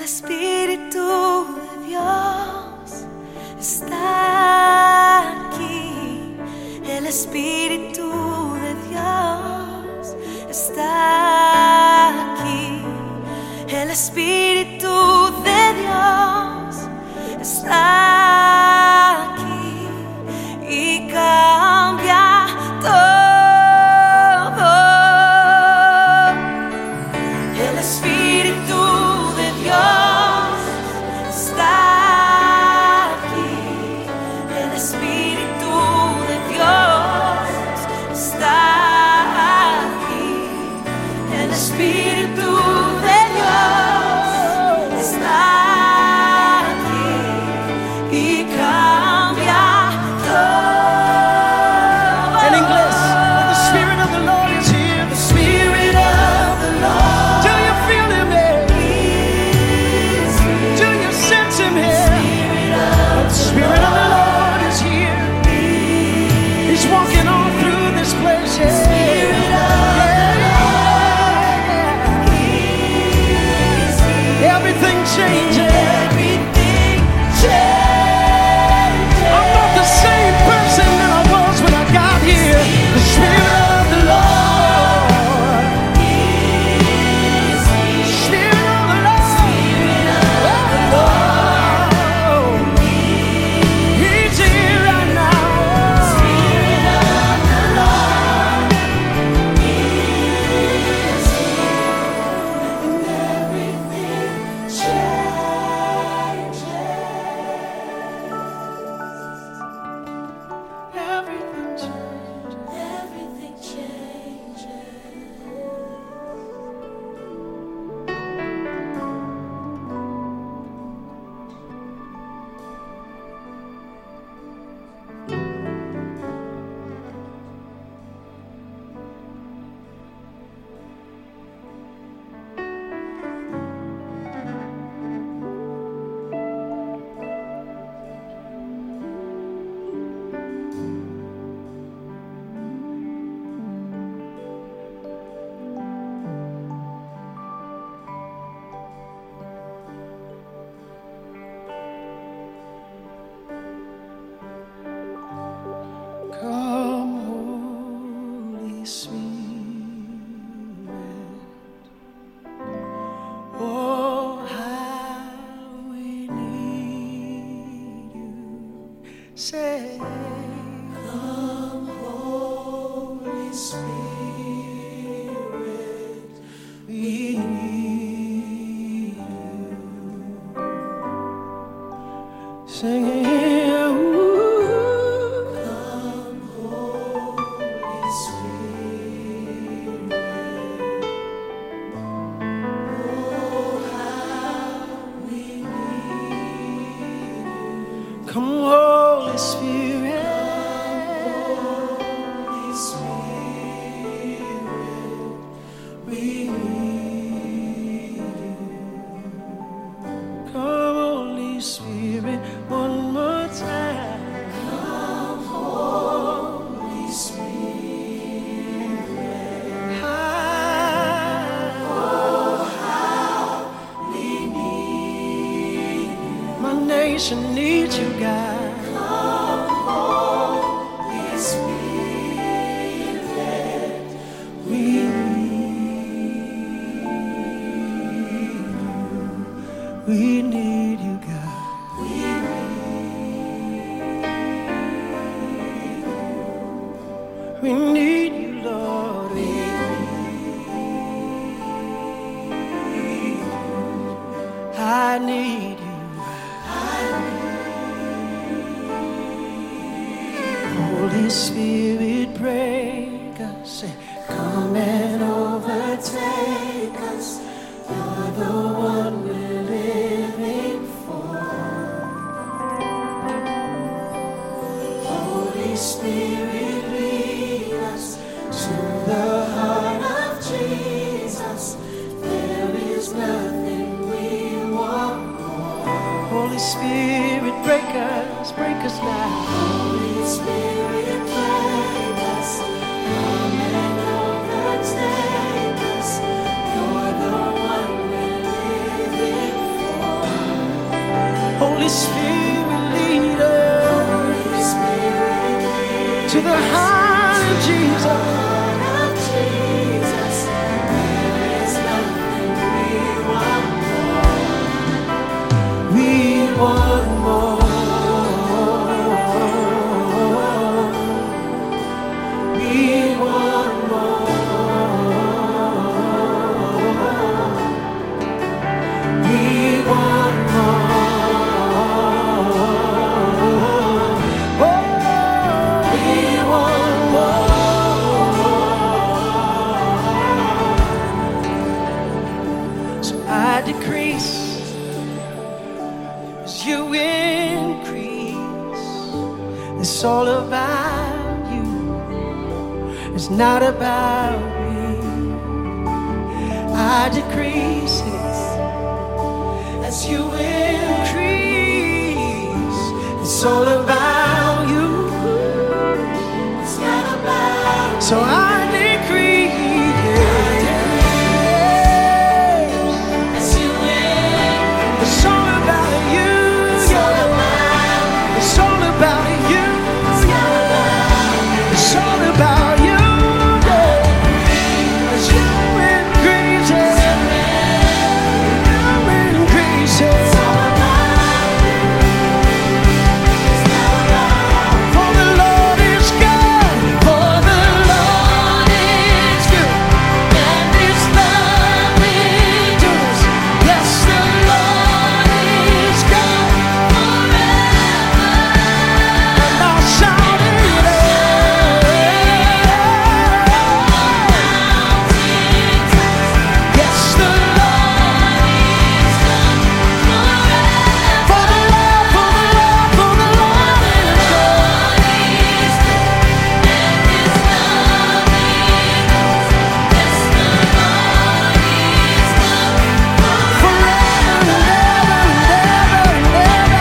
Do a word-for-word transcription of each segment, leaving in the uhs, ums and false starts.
Espíritu de Dios está aquí. El Espíritu de Dios está aquí. El Espíritu de Dios está aquí y cambia todo. El Espíritu de Dios está aquí. El Espíritu de Dios está aquí. El Espíritu de Dios está aquí y cambia todo. En inglés, the Spirit of the Lord is here. The Spirit of the Lord. Do you feel Him here? Do you sense Him here? The Spirit of the Lord is here. He's walking all through this place. Yeah. Everything changes. Everything changes. I'm not the same person that I was when I got here. The Spirit of the Lord. Spirit of the Lord. He's here right now. Spirit of the Lord is Say, Come, Holy Spirit, we need you. sing it. Come, Holy Spirit. Oh, how we need you. Come, Holy Spirit. Holy Spirit, we need you. Come, Holy Spirit, one more time. Come, Holy Spirit. Oh, how we need you. My nation needs you, God. Come, Holy Spirit, we need you. We need you, God. We We need you, Lord. We I need you. Holy Spirit, break us. Come and overtake us. You're the one we're living for. Holy Spirit, lead us to the heart of Jesus. There is nothing we want more. Holy Spirit, break us, break us now. Holy Spirit, break us, come and overtake us. You're the one we're living for. Holy Spirit, lead us Holy Spirit, lead to the heart of Jesus. heart of Jesus. There is nothing we want more. We want more. We want more. We want more. Oh, we want more. So I decrease as you increase. It's all about you. It's not about me. I decrease as you increase. It's all about you. It's not about So I decrease as you will. it's all about you. It's all about. It's all about you. It's not about. It's all about you. As you increase, you increase. It's all about. It's not about. For the Lord is good. For the Lord is good. And His love endures. Yes, the Lord is good forever. And I'll shout it out. Yes, the Lord is good forever. For the Lord, for the Lord, for the Lord is good. Forever and ever and ever and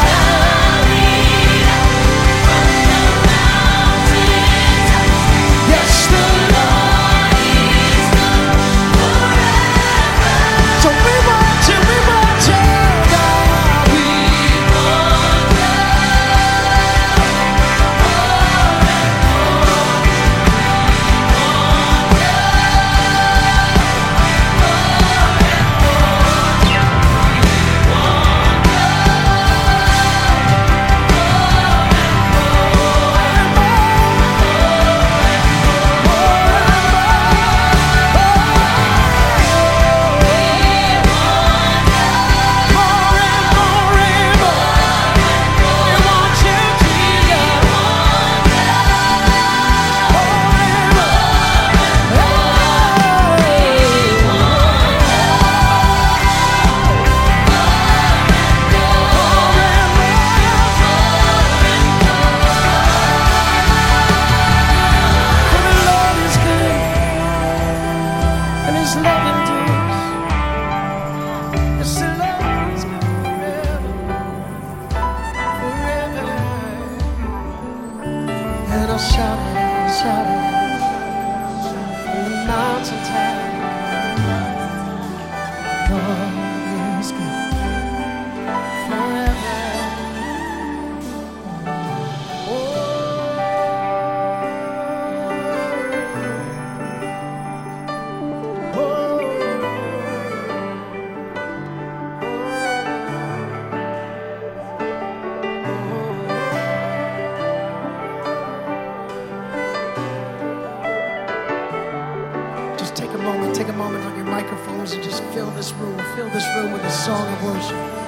ever. Yes, the Lord is good forever. So we want you, we want you, God. We want more and more and more. We want you, Jesus. For the Lord is good, and His love endures. Yes, the Lord is good forever, forever. And I'll shout it, I'll shout it from the mountaintop. God is good forever. Oh, Just take a moment, take a moment on your microphones and just fill this room, fill this room with a song of worship.